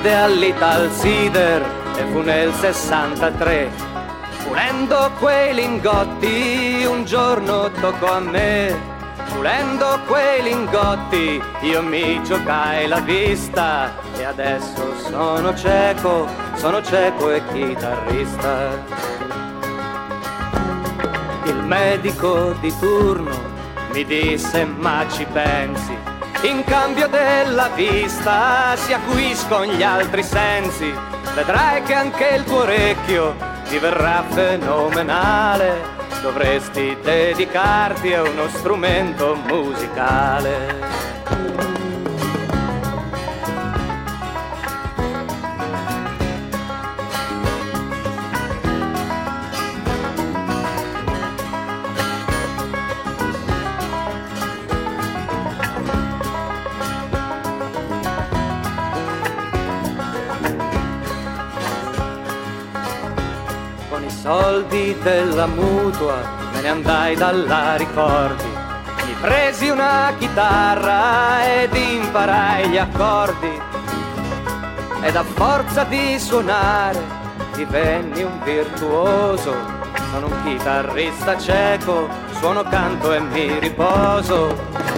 cadde all'Italsider e fu nel 63. Pulendo quei lingotti un giorno toccò a me. Pulendo quei lingotti io mi giocai la vista e adesso sono cieco e chitarrista. Il medico di turno mi disse: ma ci pensi, in cambio della vista si acuiscono gli altri sensi, vedrai che anche il tuo orecchio ti verrà fenomenale. Dovresti dedicarti a uno strumento musicale. Con i soldi della mutua me ne andai dalla Ricordi, mi presi una chitarra ed imparai gli accordi, ed a forza di suonare divenni un virtuoso. Sono un chitarrista cieco, suono, canto e mi riposo.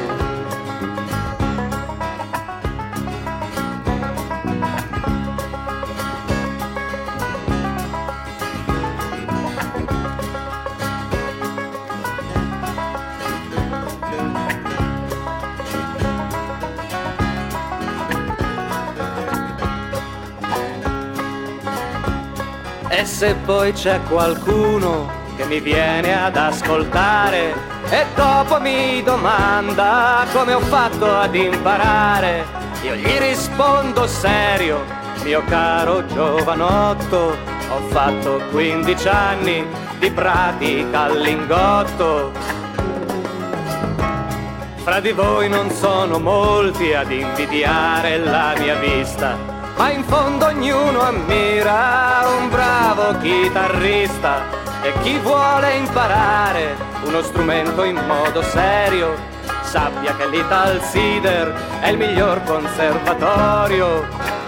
E se poi c'è qualcuno che mi viene ad ascoltare e dopo mi domanda come ho fatto ad imparare, io gli rispondo serio: mio caro giovanotto, ho fatto 15 anni di pratica al lingotto. Fra di voi non sono molti ad invidiare la mia vista, ma in fondo ognuno ammira un bravo chitarrista. E chi vuole imparare uno strumento in modo serio sappia che l'Italsider è il miglior conservatorio.